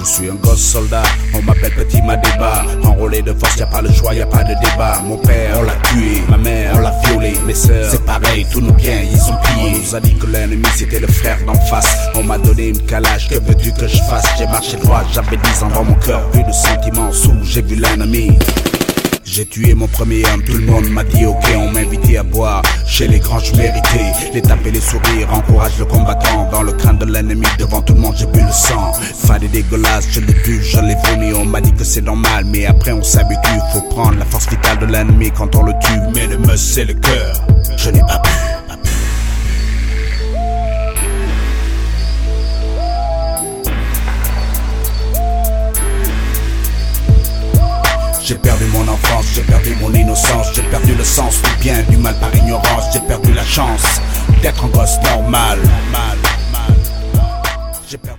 Je suis un gosse soldat, on m'appelle Petit Madéba. Enrôlé de force, y'a pas le choix, y'a pas de débat. Mon père, on l'a tué, ma mère, on l'a violé. Mes sœurs, c'est pareil, tous nos biens, ils sont pillés. On nous a dit que l'ennemi c'était le frère d'en face. On m'a donné une calage, que veux-tu que je fasse? J'ai marché droit, j'avais 10 ans dans mon cœur. Plus de sentiments sous, j'ai vu l'ennemi. J'ai tué mon premier homme, tout le monde m'a dit ok. On m'a invité à boire, chez les grands je méritais. Les taper, les sourires, encourage le combattant. Dans le crâne de l'ennemi, devant tout le monde j'ai bu le sang. Fade et dégueulasse, je l'ai bu, je l'ai vomi. On m'a dit que c'est normal, mais après on s'habitue. Faut prendre la force vitale de l'ennemi quand on le tue. Mais le meurtre c'est le cœur, je n'ai pas pu. J'ai perdu mon enfance, j'ai perdu mon innocence. J'ai perdu le sens du bien, du mal par ignorance. J'ai perdu la chance d'être un gosse normal. J'ai perdu